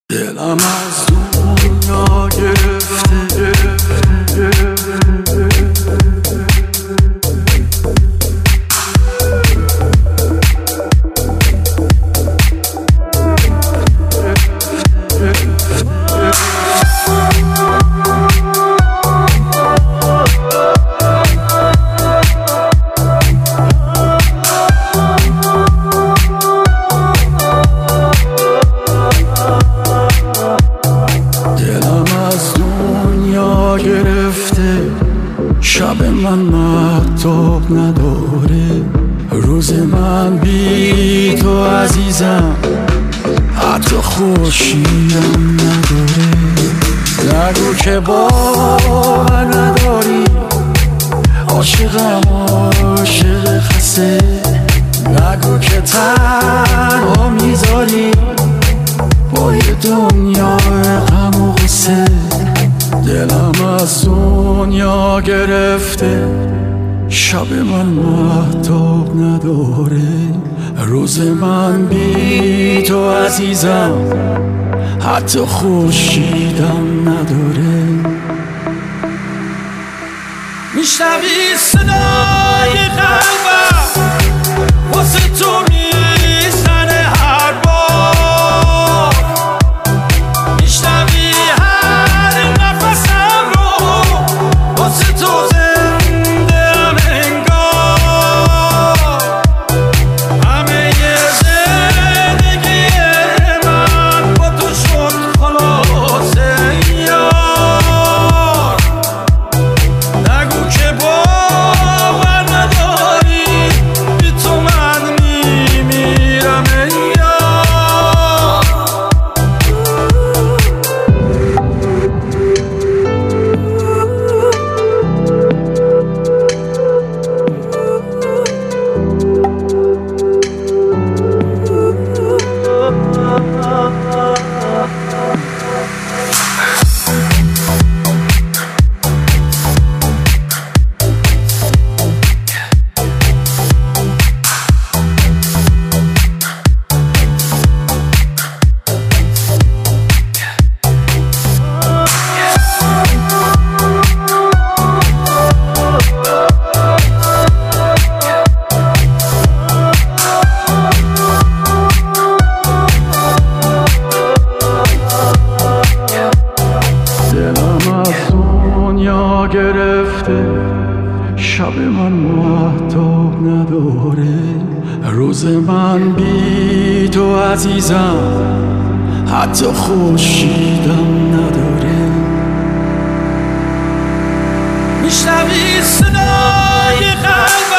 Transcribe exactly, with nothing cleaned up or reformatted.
دلم از دنیا گرفته شب من مهتاب نداره، روز من بی تو عزیزم حتی خورشیدم نداره. نگو که باور نداری، عاشقم عاشق خسته. نگو که تنها میذاری با یه دنیا غم و غصه. دلم از دنیا گرفته، شب من مهتاب نداره، روز من بی تو عزیزم حتی خورشیدم نداره. میشنوی صدای قلبم واسه تو میزنه هر بار، میشنوی گرفته، شب من مهتاب نداره، روز من بی تو عزیزم حتی خورشیدم نداره. میشنوی صدای قلبم